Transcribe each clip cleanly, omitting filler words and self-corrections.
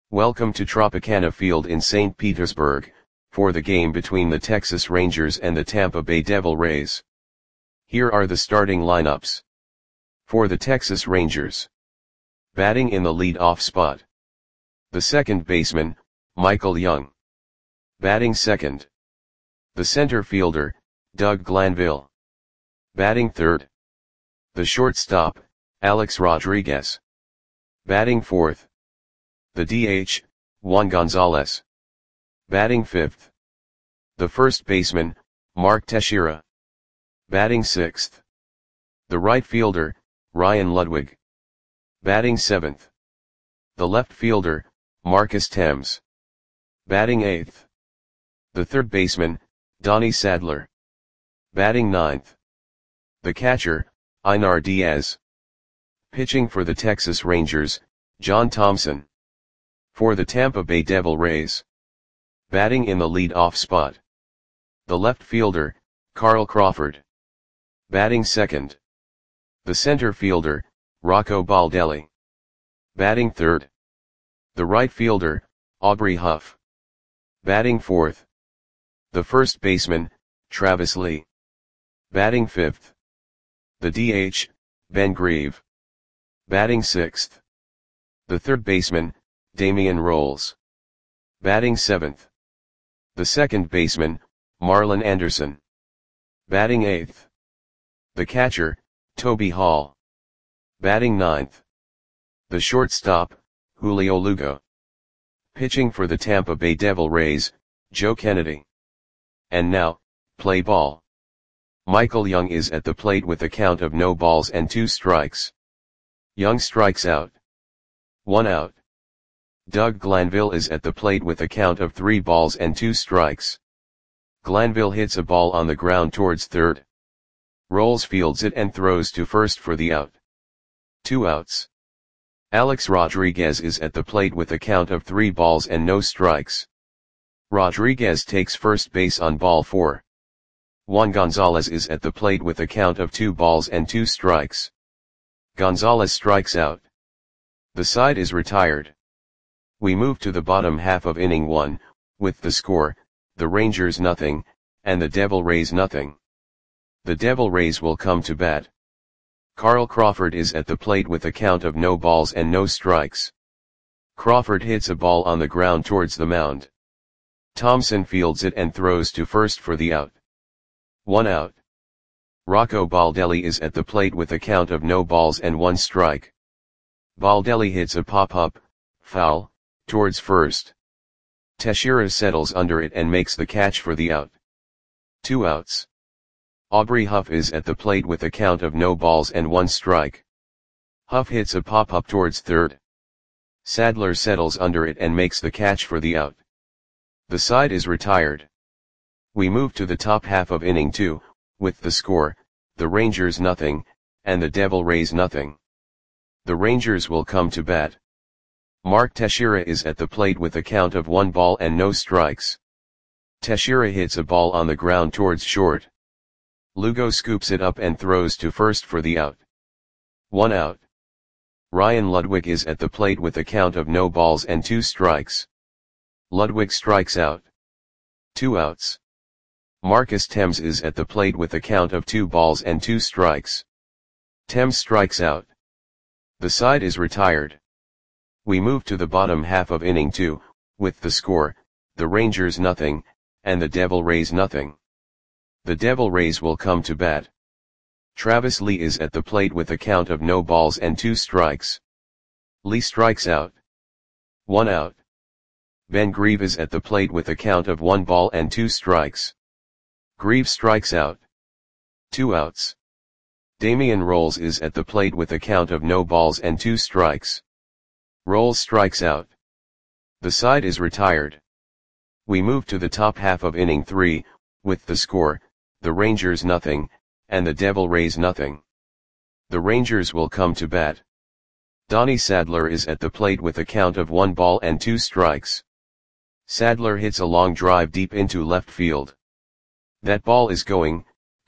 Welcome to Tropicana Field in St. Petersburg, for the game between the Texas Rangers and the Tampa Bay Devil Rays. Here are the starting lineups. For the Texas Rangers. Batting in the lead-off spot. The second baseman, Michael Young. Batting second. The center fielder, Doug Glanville. Batting third. The shortstop, Alex Rodriguez. Batting fourth. The DH, Juan Gonzalez. Batting fifth. The first baseman, Mark Teixeira. Batting sixth. The right fielder, Ryan Ludwig. Batting seventh. The left fielder, Marcus Thames. Batting eighth. The third baseman, Donnie Sadler. Batting ninth. The catcher, Einar Diaz. Pitching for the Texas Rangers, John Thompson. For the Tampa Bay Devil Rays. Batting in the lead-off spot. The left fielder, Carl Crawford. Batting second. The center fielder, Rocco Baldelli. Batting third. The right fielder, Aubrey Huff. Batting fourth. The first baseman, Travis Lee. Batting fifth. The DH, Ben Grieve. Batting sixth. The third baseman, Damian Rolls. Batting seventh. The second baseman, Marlon Anderson. Batting eighth. The catcher, Toby Hall. Batting ninth. The shortstop, Julio Lugo. Pitching for the Tampa Bay Devil Rays, Joe Kennedy. And now, play ball. Michael Young is at the plate with a count of no balls and 2 strikes. Young strikes out. 1 out. Doug Glanville is at the plate with a count of 3 balls and 2 strikes. Glanville hits a ball on the ground towards third. Rolls fields it and throws to first for the out. 2 outs. Alex Rodriguez is at the plate with a count of 3 balls and no strikes. Rodriguez takes first base on ball 4. Juan Gonzalez is at the plate with a count of 2 balls and 2 strikes. Gonzalez strikes out. The side is retired. We move to the bottom half of inning 1, with the score, the Rangers nothing, and the Devil Rays nothing. The Devil Rays will come to bat. Carl Crawford is at the plate with a count of no balls and no strikes. Crawford hits a ball on the ground towards the mound. Thompson fields it and throws to first for the out. 1 out. Rocco Baldelli is at the plate with a count of no balls and 1 strike. Baldelli hits a pop-up, foul, towards first. Teixeira settles under it and makes the catch for the out. 2 outs. Aubrey Huff is at the plate with a count of no balls and 1 strike. Huff hits a pop-up towards third. Sadler settles under it and makes the catch for the out. The side is retired. We move to the top half of inning 2, with the score, the Rangers nothing, and the Devil Rays nothing. The Rangers will come to bat. Mark Teixeira is at the plate with a count of 1 ball and no strikes. Teixeira hits a ball on the ground towards short. Lugo scoops it up and throws to first for the out. 1 out. Ryan Ludwig is at the plate with a count of no balls and 2 strikes. Ludwig strikes out. 2 outs. Marcus Thames is at the plate with a count of 2 balls and 2 strikes. Thames strikes out. The side is retired. We move to the bottom half of inning 2, with the score, the Rangers nothing, and the Devil Rays nothing. The Devil Rays will come to bat. Travis Lee is at the plate with a count of no balls and 2 strikes. Lee strikes out. 1 out. Ben Grieve is at the plate with a count of 1 ball and 2 strikes. Grieve strikes out. 2 outs. Damian Rolls is at the plate with a count of no balls and 2 strikes. Rolls strikes out. The side is retired. We move to the top half of inning 3, with the score, the Rangers nothing, and the Devil Rays nothing. The Rangers will come to bat. Donnie Sadler is at the plate with a count of 1 ball and 2 strikes. Sadler hits a long drive deep into left field. That ball is going,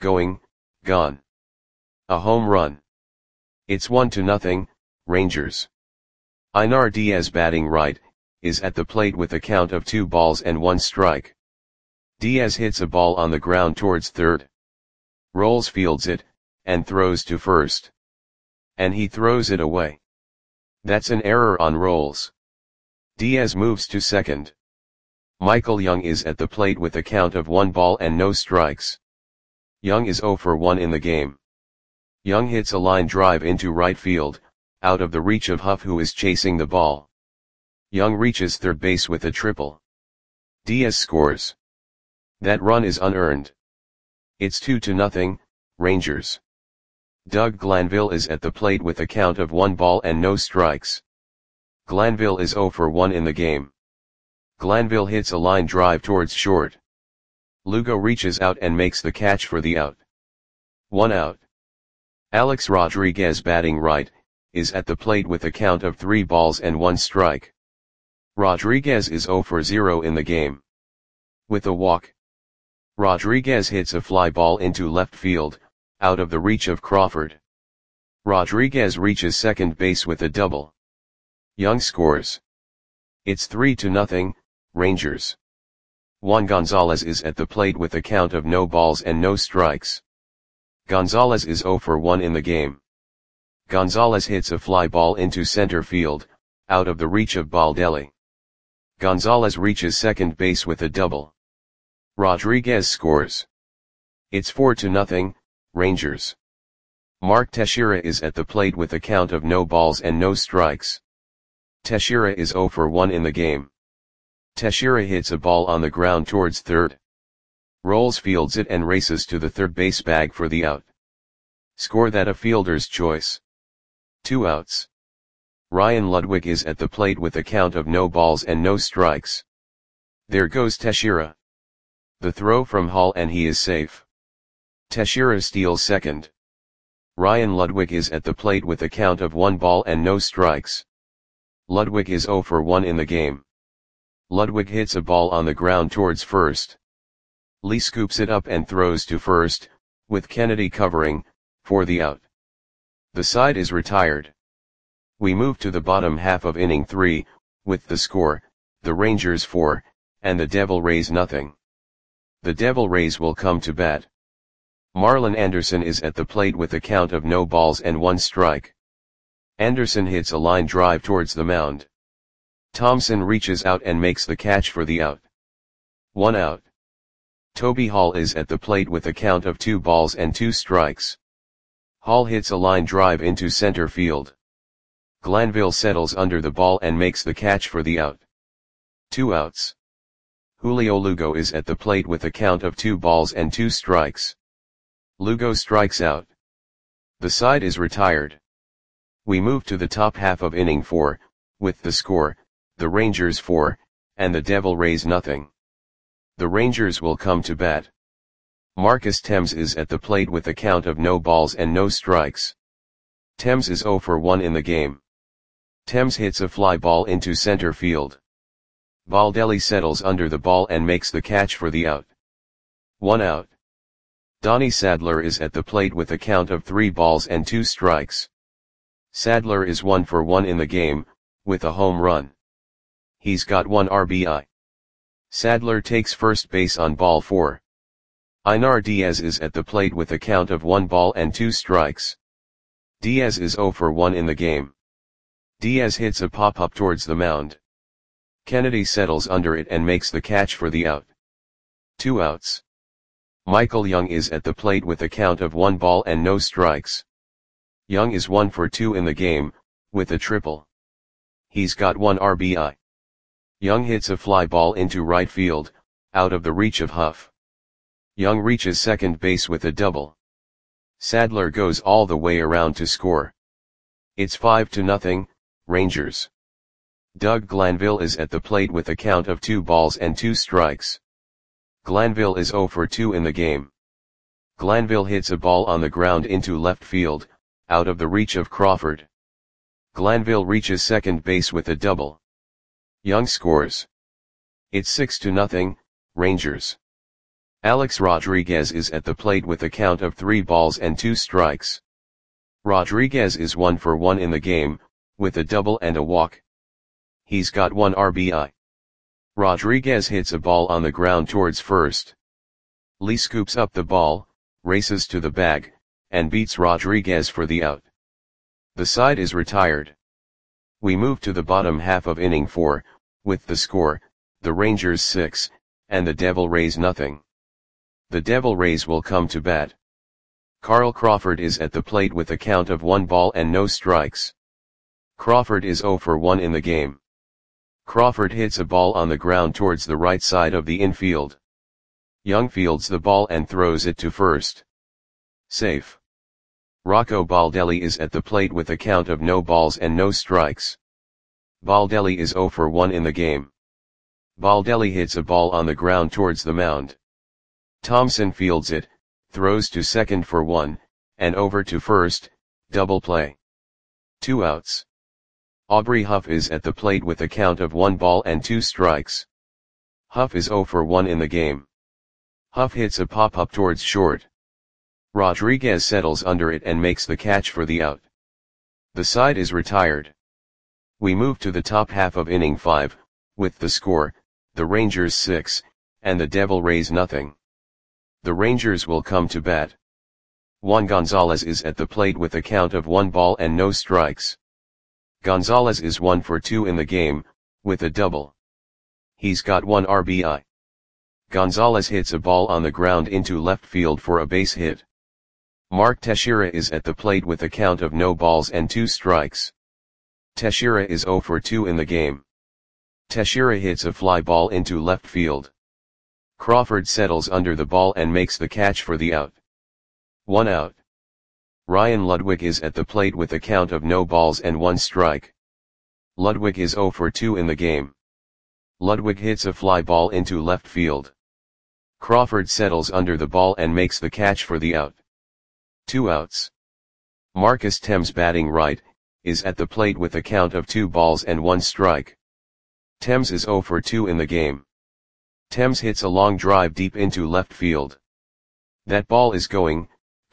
gone. A home run. It's 1-0, Rangers. Einar Diaz batting right, is at the plate with a count of 2 balls and 1 strike. Diaz hits a ball on the ground towards third. Rolls fields it, and throws to first. And he throws it away. That's an error on Rolls. Diaz moves to second. Michael Young is at the plate with a count of 1 ball and no strikes. Young is 0 for 1 in the game. Young hits a line drive into right field, out of the reach of Huff, who is chasing the ball. Young reaches third base with a triple. Diaz scores. That run is unearned. It's 2-0, Rangers. Doug Glanville is at the plate with a count of 1 ball and no strikes. Glanville is 0 for 1 in the game. Glanville hits a line drive towards short. Lugo reaches out and makes the catch for the out. 1 out. Alex Rodriguez, batting right, is at the plate with a count of 3 balls and 1 strike. Rodriguez is 0 for 0 in the game. With a walk, Rodriguez hits a fly ball into left field, out of the reach of Crawford. Rodriguez reaches second base with a double. Young scores. It's 3-0, Rangers. Juan Gonzalez is at the plate with a count of no balls and no strikes. Gonzalez is 0 for 1 in the game. Gonzalez hits a fly ball into center field, out of the reach of Baldelli. Gonzalez reaches second base with a double. Rodriguez scores. It's 4-0, Rangers. Mark Teixeira is at the plate with a count of no balls and no strikes. Teixeira is 0 for 1 in the game. Teixeira hits a ball on the ground towards third. Rolls fields it and races to the third base bag for the out. Score that a fielder's choice. 2 outs. Ryan Ludwig is at the plate with a count of no balls and no strikes. There goes Teixeira. The throw from Hall and he is safe. Teixeira steals second. Ryan Ludwig is at the plate with a count of 1 ball and no strikes. Ludwig is 0 for 1 in the game. Ludwig hits a ball on the ground towards first. Lee scoops it up and throws to first, with Kennedy covering, for the out. The side is retired. We move to the bottom half of inning 3, with the score, the Rangers 4, and the Devil Rays nothing. The Devil Rays will come to bat. Marlon Anderson is at the plate with a count of no balls and 1 strike. Anderson hits a line drive towards the mound. Thompson reaches out and makes the catch for the out. 1 out. Toby Hall is at the plate with a count of 2 balls and 2 strikes. Hall hits a line drive into center field. Glanville settles under the ball and makes the catch for the out. 2 outs. Julio Lugo is at the plate with a count of 2 balls and 2 strikes. Lugo strikes out. The side is retired. We move to the top half of inning 4, with the score, the Rangers 4, and the Devil Rays nothing. The Rangers will come to bat. Marcus Thames is at the plate with a count of no balls and no strikes. Thames is 0 for 1 in the game. Thames hits a fly ball into center field. Baldelli settles under the ball and makes the catch for the out. 1 out. Donnie Sadler is at the plate with a count of 3 balls and 2 strikes. Sadler is 1 for 1 in the game, with a home run. He's got 1 RBI. Sadler takes first base on ball 4. Einar Diaz is at the plate with a count of 1 ball and 2 strikes. Diaz is 0 for 1 in the game. Diaz hits a pop-up towards the mound. Kennedy settles under it and makes the catch for the out. 2 outs. Michael Young is at the plate with a count of 1 ball and no strikes. Young is 1 for 2 in the game, with a triple. He's got 1 RBI. Young hits a fly ball into right field, out of the reach of Huff. Young reaches second base with a double. Sadler goes all the way around to score. It's 5-0, Rangers. Doug Glanville is at the plate with a count of 2 balls and 2 strikes. Glanville is 0 for 2 in the game. Glanville hits a ball on the ground into left field, out of the reach of Crawford. Glanville reaches second base with a double. Young scores. It's 6-0, Rangers. Alex Rodriguez is at the plate with a count of 3 balls and 2 strikes. Rodriguez is 1 for 1 in the game, with a double and a walk. He's got 1 RBI. Rodriguez hits a ball on the ground towards first. Lee scoops up the ball, races to the bag, and beats Rodriguez for the out. The side is retired. We move to the bottom half of inning 4, with the score, the Rangers 6, and the Devil Rays nothing. The Devil Rays will come to bat. Carl Crawford is at the plate with a count of 1 ball and no strikes. Crawford is 0 for 1 in the game. Crawford hits a ball on the ground towards the right side of the infield. Young fields the ball and throws it to first. Safe. Rocco Baldelli is at the plate with a count of no balls and no strikes. Baldelli is 0 for 1 in the game. Baldelli hits a ball on the ground towards the mound. Thompson fields it, throws to second for 1, and over to first, double play. 2 outs. Aubrey Huff is at the plate with a count of 1 ball and 2 strikes. Huff is 0 for 1 in the game. Huff hits a pop-up towards short. Rodriguez settles under it and makes the catch for the out. The side is retired. We move to the top half of inning 5, with the score, the Rangers 6, and the Devil Rays nothing. The Rangers will come to bat. Juan Gonzalez is at the plate with a count of 1 ball and no strikes. Gonzalez is 1 for 2 in the game, with a double. He's got 1 RBI. Gonzalez hits a ball on the ground into left field for a base hit. Mark Teixeira is at the plate with a count of no balls and 2 strikes. Teixeira is 0 for 2 in the game. Teixeira hits a fly ball into left field. Crawford settles under the ball and makes the catch for the out. 1 out. Ryan Ludwig is at the plate with a count of no balls and 1 strike. Ludwig is 0 for 2 in the game. Ludwig hits a fly ball into left field. Crawford settles under the ball and makes the catch for the out. 2 outs. Marcus Thames batting right, is at the plate with a count of 2 balls and 1 strike. Thames is 0 for 2 in the game. Thames hits a long drive deep into left field. That ball is gone.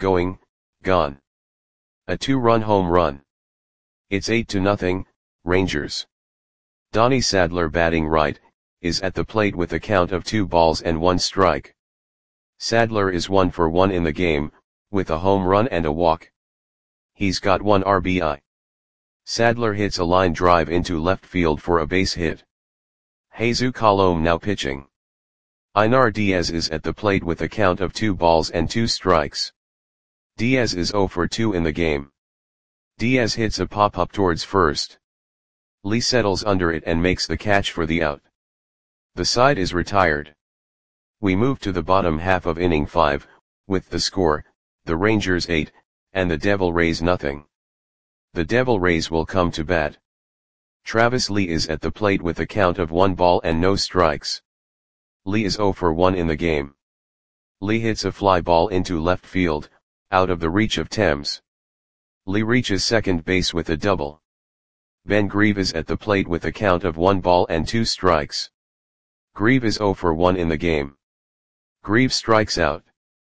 A 2-run home run. It's 8-0, Rangers. Donnie Sadler batting right, is at the plate with a count of 2 balls and 1 strike. Sadler is 1 for 1 in the game, with a home run and a walk. He's got 1 RBI. Sadler hits a line drive into left field for a base hit. Jesus Colome now pitching. Einar Diaz is at the plate with a count of 2 balls and 2 strikes. Diaz is 0 for 2 in the game. Diaz hits a pop-up towards first. Lee settles under it and makes the catch for the out. The side is retired. We move to the bottom half of inning 5, with the score, the Rangers 8, and the Devil Rays nothing. The Devil Rays will come to bat. Travis Lee is at the plate with a count of 1 ball and no strikes. Lee is 0 for 1 in the game. Lee hits a fly ball into left field, out of the reach of Thames. Lee reaches second base with a double. Ben Grieve is at the plate with a count of 1 ball and 2 strikes. Grieve is 0 for 1 in the game. Grieve strikes out.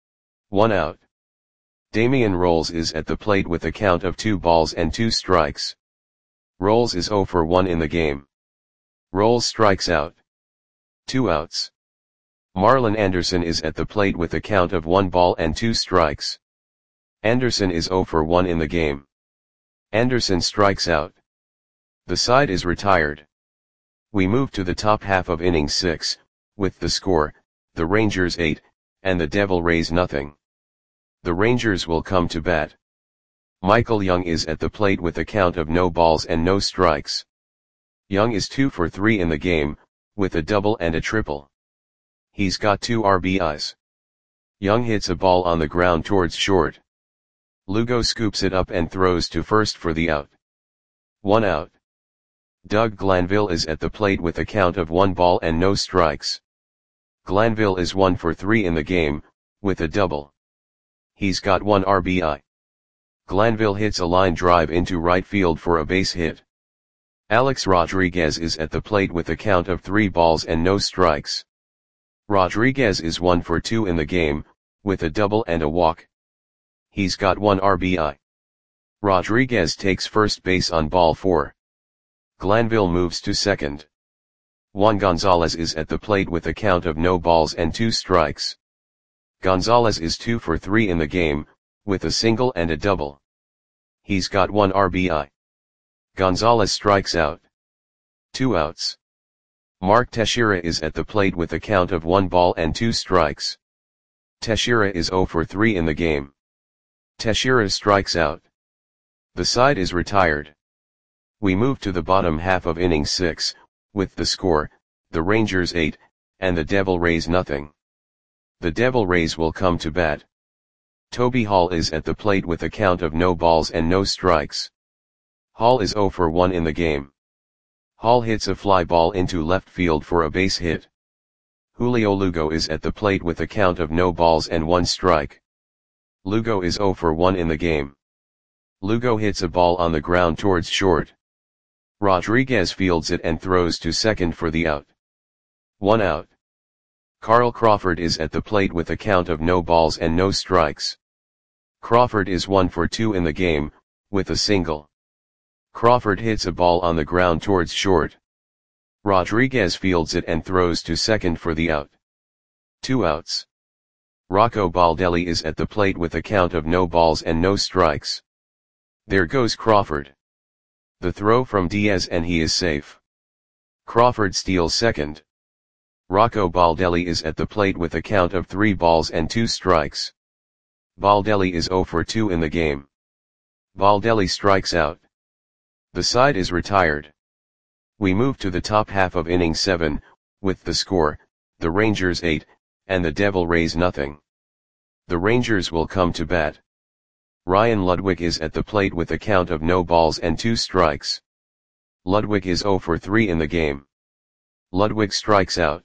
1 out. Damian Rolls is at the plate with a count of 2 balls and 2 strikes. Rolls is 0 for 1 in the game. Rolls strikes out. 2 outs. Marlon Anderson is at the plate with a count of 1 ball and 2 strikes. Anderson is 0 for 1 in the game. Anderson strikes out. The side is retired. We move to the top half of inning 6, with the score, the Rangers 8, and the Devil Rays nothing. The Rangers will come to bat. Michael Young is at the plate with a count of no balls and no strikes. Young is 2 for 3 in the game, with a double and a triple. He's got 2 RBIs. Young hits a ball on the ground towards short. Lugo scoops it up and throws to first for the out. 1 out. Doug Glanville is at the plate with a count of 1 ball and no strikes. Glanville is 1 for 3 in the game, with a double. He's got 1 RBI. Glanville hits a line drive into right field for a base hit. Alex Rodriguez is at the plate with a count of 3 balls and no strikes. Rodriguez is 1 for 2 in the game, with a double and a walk. He's got 1 RBI. Rodriguez takes first base on ball 4. Glanville moves to second. Juan Gonzalez is at the plate with a count of no balls and 2 strikes. Gonzalez is 2 for 3 in the game, with a single and a double. He's got 1 RBI. Gonzalez strikes out. 2 outs. Mark Teixeira is at the plate with a count of 1 ball and 2 strikes. Teixeira is 0 for 3 in the game. Teixeira strikes out. The side is retired. We move to the bottom half of inning 6, with the score, the Rangers 8, and the Devil Rays nothing. The Devil Rays will come to bat. Toby Hall is at the plate with a count of no balls and no strikes. Hall is 0 for 1 in the game. Hall hits a fly ball into left field for a base hit. Julio Lugo is at the plate with a count of no balls and 1 strike. Lugo is 0 for 1 in the game. Lugo hits a ball on the ground towards short. Rodriguez fields it and throws to second for the out. 1 out. Carl Crawford is at the plate with a count of no balls and no strikes. Crawford is 1 for 2 in the game, with a single. Crawford hits a ball on the ground towards short. Rodriguez fields it and throws to second for the out. 2 outs. Rocco Baldelli is at the plate with a count of no balls and no strikes. There goes Crawford. The throw from Diaz and he is safe. Crawford steals second. Rocco Baldelli is at the plate with a count of 3 balls and 2 strikes. Baldelli is 0 for 2 in the game. Baldelli strikes out. The side is retired. We move to the top half of inning 7, with the score, the Rangers 8, and the Devil Rays nothing. The Rangers will come to bat. Ryan Ludwig is at the plate with a count of no balls and 2 strikes. Ludwig is 0 for 3 in the game. Ludwig strikes out.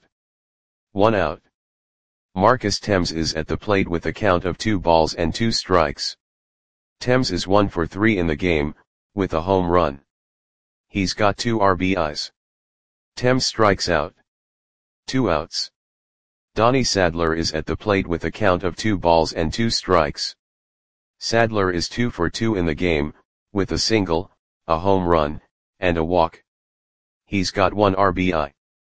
1 out. Marcus Thames is at the plate with a count of 2 balls and 2 strikes. Thames is 1 for 3 in the game, with a home run. He's got 2 RBIs. Thames strikes out. 2 outs. Donnie Sadler is at the plate with a count of 2 balls and 2 strikes. Sadler is 2 for 2 in the game, with a single, a home run, and a walk. He's got 1 RBI.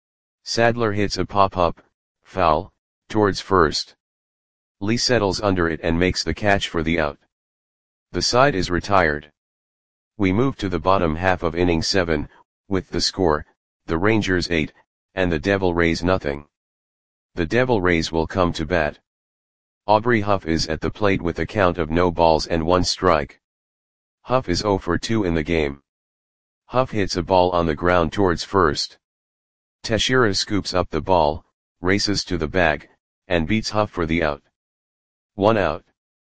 Sadler hits a pop-up, foul, towards first. Lee settles under it and makes the catch for the out. The side is retired. We move to the bottom half of inning 7, with the score, the Rangers 8, and the Devil Rays nothing. The Devil Rays will come to bat. Aubrey Huff is at the plate with a count of no balls and 1 strike. Huff is 0 for 2 in the game. Huff hits a ball on the ground towards first. Teixeira scoops up the ball, races to the bag, and beats Huff for the out. 1 out.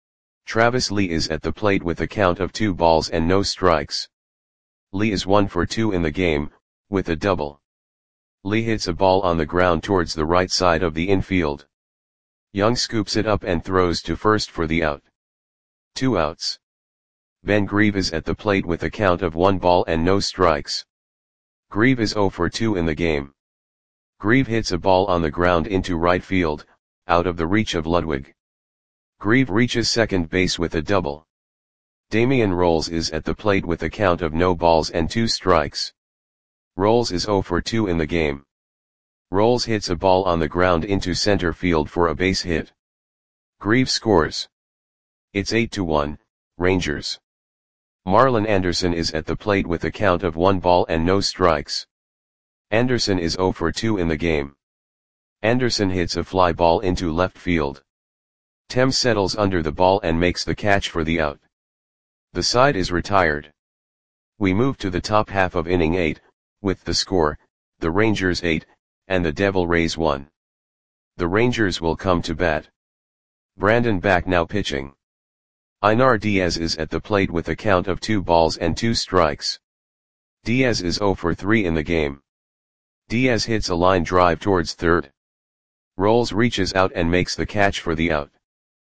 Travis Lee is at the plate with a count of 2 balls and no strikes. Lee is 1 for 2 in the game, with a double. Lee hits a ball on the ground towards the right side of the infield. Young scoops it up and throws to first for the out. 2 outs. Ben Grieve is at the plate with a count of 1 ball and no strikes. Grieve is 0 for 2 in the game. Grieve hits a ball on the ground into right field, out of the reach of Ludwig. Grieve reaches second base with a double. Damian Rolls is at the plate with a count of no balls and 2 strikes. Rolls is 0 for 2 in the game. Rolls hits a ball on the ground into center field for a base hit. Grieve scores. It's 8-1, Rangers. Marlon Anderson is at the plate with a count of 1 ball and no strikes. Anderson is 0 for 2 in the game. Anderson hits a fly ball into left field. Thames settles under the ball and makes the catch for the out. The side is retired. We move to the top half of inning 8, with the score, the Rangers 8, and the Devil Rays 1. The Rangers will come to bat. Brandon Back now pitching. Einar Diaz is at the plate with a count of 2 balls and 2 strikes. Diaz is 0 for 3 in the game. Diaz hits a line drive towards third. Rolls reaches out and makes the catch for the out.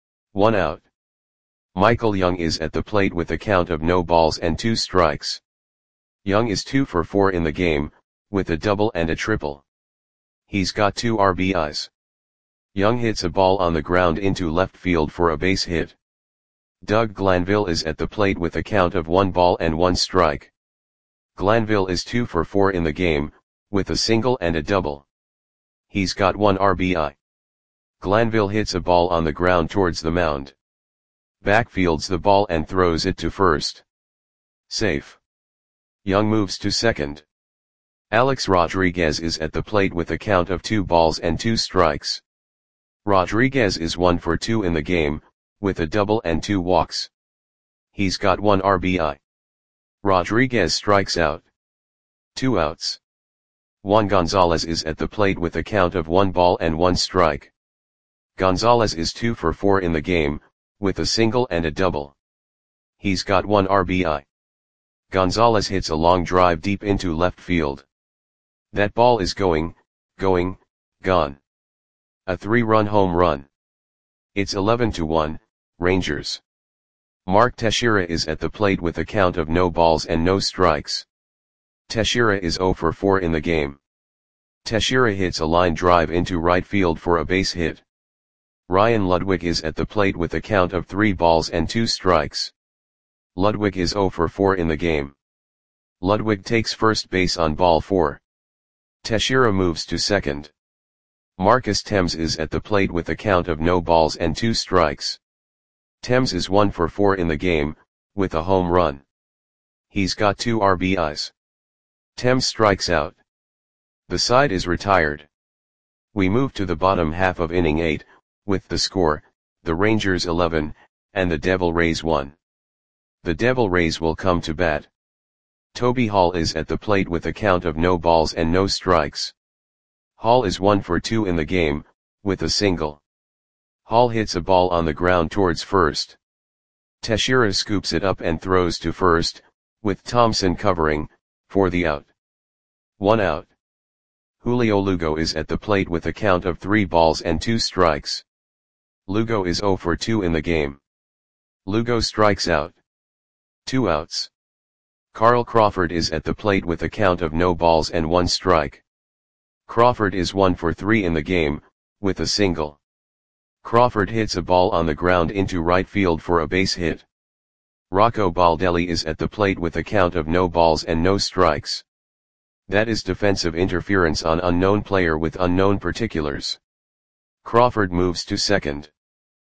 1 out. Michael Young is at the plate with a count of no balls and 2 strikes. Young is 2 for 4 in the game, with a double and a triple. He's got 2 RBIs. Young hits a ball on the ground into left field for a base hit. Doug Glanville is at the plate with a count of 1 ball and 1 strike. Glanville is 2 for 4 in the game, with a single and a double. He's got 1 RBI. Glanville hits a ball on the ground towards the mound. Backfields the ball and throws it to first. Safe. Young moves to second. Alex Rodriguez is at the plate with a count of 2 balls and 2 strikes. Rodriguez is 1 for 2 in the game, with a double and 2 walks. He's got 1 RBI. Rodriguez strikes out. 2 outs. Juan Gonzalez is at the plate with a count of 1 ball and 1 strike. Gonzalez is 2 for 4 in the game, with a single and a double. He's got 1 RBI. Gonzalez hits a long drive deep into left field. That ball is gone. A 3-run home run. It's 11-1, Rangers. Mark Teixeira is at the plate with a count of no balls and no strikes. Teixeira is 0 for 4 in the game. Teixeira hits a line drive into right field for a base hit. Ryan Ludwig is at the plate with a count of 3 balls and 2 strikes. Ludwig is 0 for 4 in the game. Ludwig takes first base on ball 4. Teixeira moves to second. Marcus Thames is at the plate with a count of no balls and 2 strikes. Thames is 1 for 4 in the game, with a home run. He's got 2 RBIs. Thames strikes out. The side is retired. We move to the bottom half of inning 8, with the score, the Rangers 11, and the Devil Rays 1. The Devil Rays will come to bat. Toby Hall is at the plate with a count of no balls and no strikes. Hall is 1 for 2 in the game, with a single. Hall hits a ball on the ground towards first. Teixeira scoops it up and throws to first, with Thompson covering, for the out. 1 out. Julio Lugo is at the plate with a count of 3 balls and 2 strikes. Lugo is 0 for 2 in the game. Lugo strikes out. 2 outs. Carl Crawford is at the plate with a count of no balls and 1 strike. Crawford is 1 for 3 in the game, with a single. Crawford hits a ball on the ground into right field for a base hit. Rocco Baldelli is at the plate with a count of no balls and no strikes. That is defensive interference on unknown player with unknown particulars. Crawford moves to second.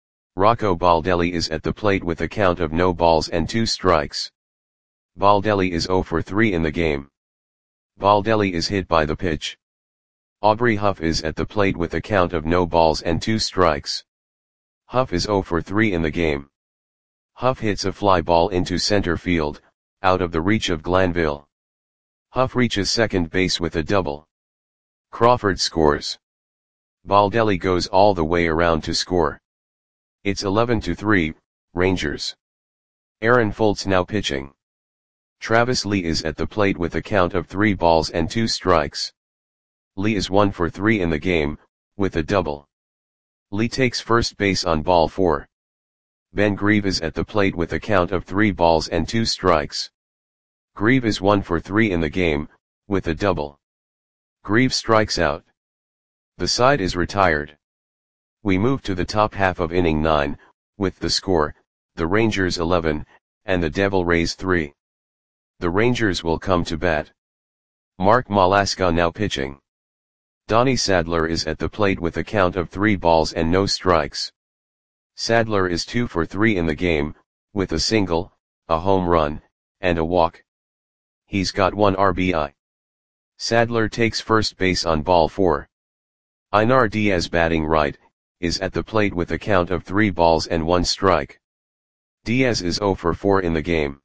Rocco Baldelli is at the plate with a count of no balls and 2 strikes. Baldelli is 0 for 3 in the game. Baldelli is hit by the pitch. Aubrey Huff is at the plate with a count of no balls and 2 strikes. Huff is 0 for 3 in the game. Huff hits a fly ball into center field, out of the reach of Glanville. Huff reaches second base with a double. Crawford scores. Baldelli goes all the way around to score. It's 11-3, Rangers. Aaron Foltz now pitching. Travis Lee is at the plate with a count of 3 balls and 2 strikes. Lee is 1 for 3 in the game, with a double. Lee takes first base on ball 4. Ben Grieve is at the plate with a count of 3 balls and 2 strikes. Grieve is 1 for 3 in the game, with a double. Grieve strikes out. The side is retired. We move to the top half of inning 9, with the score, the Rangers 11, and the Devil Rays 3. The Rangers will come to bat. Mark Malaska now pitching. Donnie Sadler is at the plate with a count of 3 balls and no strikes. Sadler is 2 for 3 in the game, with a single, a home run, and a walk. He's got 1 RBI. Sadler takes first base on ball 4. Einar Diaz batting right, is at the plate with a count of 3 balls and 1 strike. Diaz is 0 for 4 in the game.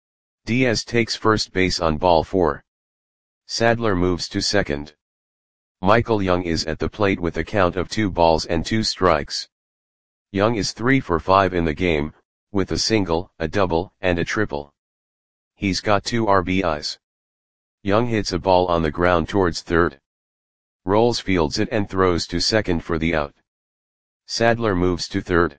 Diaz takes first base on ball 4. Sadler moves to second. Michael Young is at the plate with a count of 2 balls and 2 strikes. Young is 3 for 5 in the game, with a single, a double, and a triple. He's got 2 RBIs. Young hits a ball on the ground towards third. Rolls fields it and throws to second for the out. Sadler moves to third.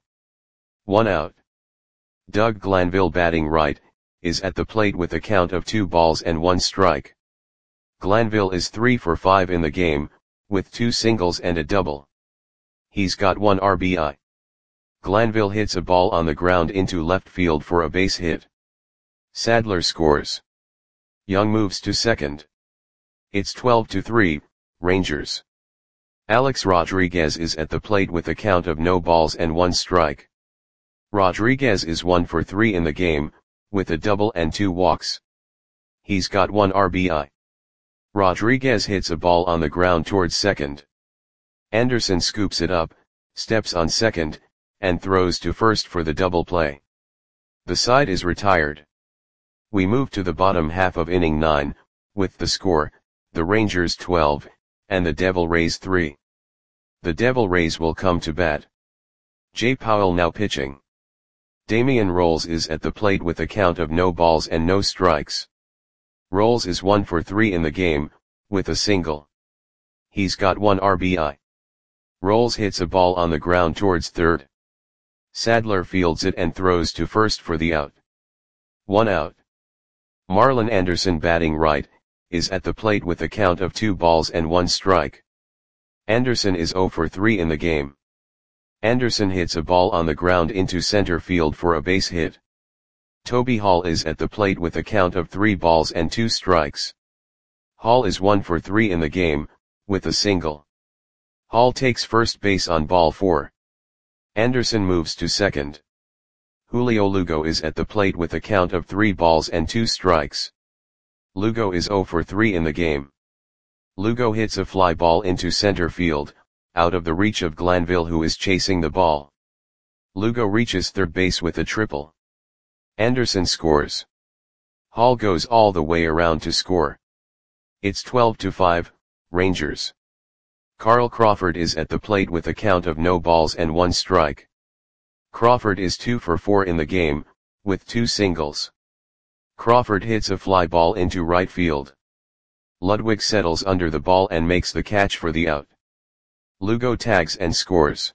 1 out. Doug Glanville batting right, is at the plate with a count of 2 balls and 1 strike. Glanville is 3 for 5 in the game, with 2 singles and a double. He's got 1 RBI. Glanville hits a ball on the ground into left field for a base hit. Sadler scores. Young moves to second. It's 12-3, Rangers. Alex Rodriguez is at the plate with a count of no balls and 1 strike. Rodriguez is 1 for 3 in the game, with a double and 2 walks. He's got 1 RBI. Rodriguez hits a ball on the ground towards second. Anderson scoops it up, steps on second, and throws to first for the double play. The side is retired. We move to the bottom half of inning 9, with the score, the Rangers 12, and the Devil Rays 3. The Devil Rays will come to bat. Jay Powell now pitching. Damian Rolls is at the plate with a count of no balls and no strikes. Rolls is 1 for 3 in the game, with a single. He's got 1 RBI. Rolls hits a ball on the ground towards third. Sadler fields it and throws to first for the out. 1 out. Marlon Anderson, batting right, is at the plate with a count of 2 balls and 1 strike. Anderson is 0 for 3 in the game. Anderson hits a ball on the ground into center field for a base hit. Toby Hall is at the plate with a count of 3 balls and 2 strikes. Hall is 1 for 3 in the game, with a single. Hall takes first base on ball 4. Anderson moves to second. Julio Lugo is at the plate with a count of 3 balls and 2 strikes. Lugo is 0 for 3 in the game. Lugo hits a fly ball into center field, out of the reach of Glanville, who is chasing the ball. Lugo reaches third base with a triple. Anderson scores. Hall goes all the way around to score. It's 12-5, Rangers. Carl Crawford is at the plate with a count of no balls and 1 strike. Crawford is 2 for 4 in the game, with 2 singles. Crawford hits a fly ball into right field. Ludwig settles under the ball and makes the catch for the out. Lugo tags and scores.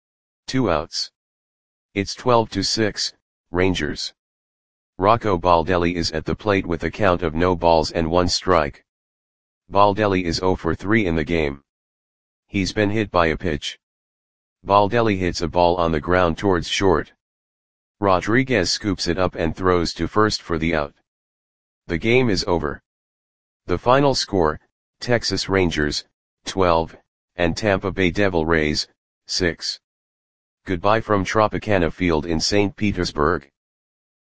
2 outs. It's 12-6, Rangers. Rocco Baldelli is at the plate with a count of no balls and 1 strike. Baldelli is 0 for 3 in the game. He's been hit by a pitch. Baldelli hits a ball on the ground towards short. Rodriguez scoops it up and throws to first for the out. The game is over. The final score, Texas Rangers, 12, and Tampa Bay Devil Rays, 6. Goodbye from Tropicana Field in St. Petersburg.